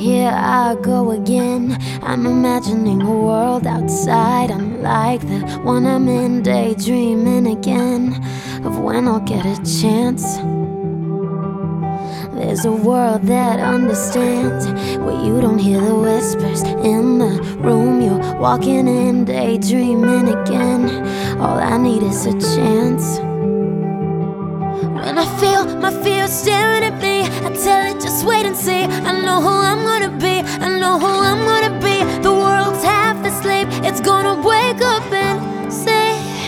Here I go again. I'm imagining a world outside, unlike the one I'm in, daydreaming again of when I'll get a chance. There's a world that understands, where you don't hear the whispers in the room you're walking in, daydreaming again. All I need is a chance. When I feel my fear staring at me, I tell it just wait and see. I know who I'm gonna be, I know who I'm gonna be. The world's half asleep, it's gonna wake up and say,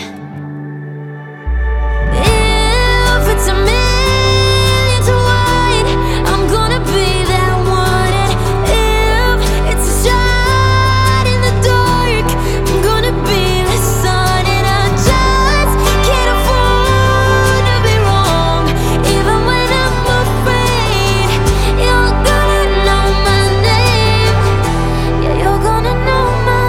if it's a million to one, I'm gonna be that one. And if it's a shot in the dark, I'm gonna be the sun. And I just can't afford to be wrong, even when I'm afraid. You're gonna know my name. Yeah, you're gonna know my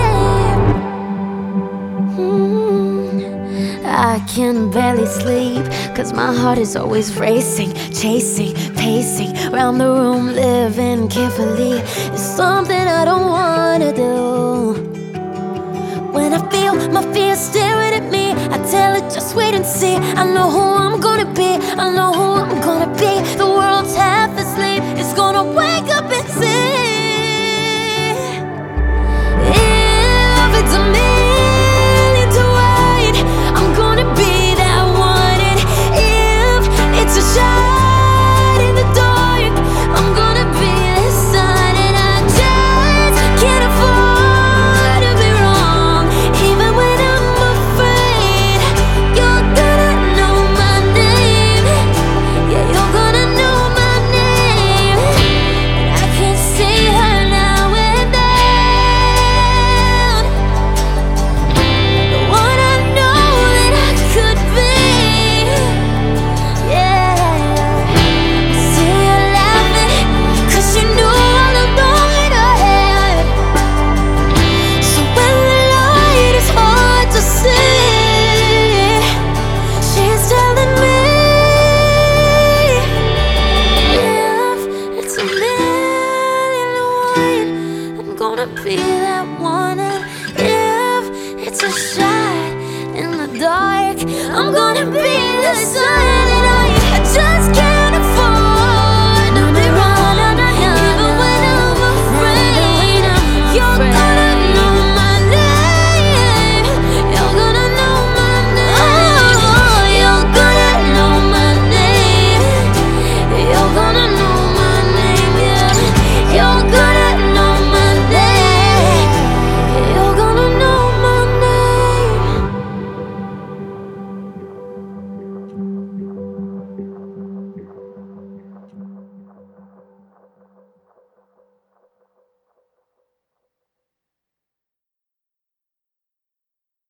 name. I can barely sleep, 'cause my heart is always racing, chasing, pacing round the room, living carefully. It's something I don't wanna do. When I feel my fear staring at me, I tell it just wait and see. I know who I'm gonna be, I know who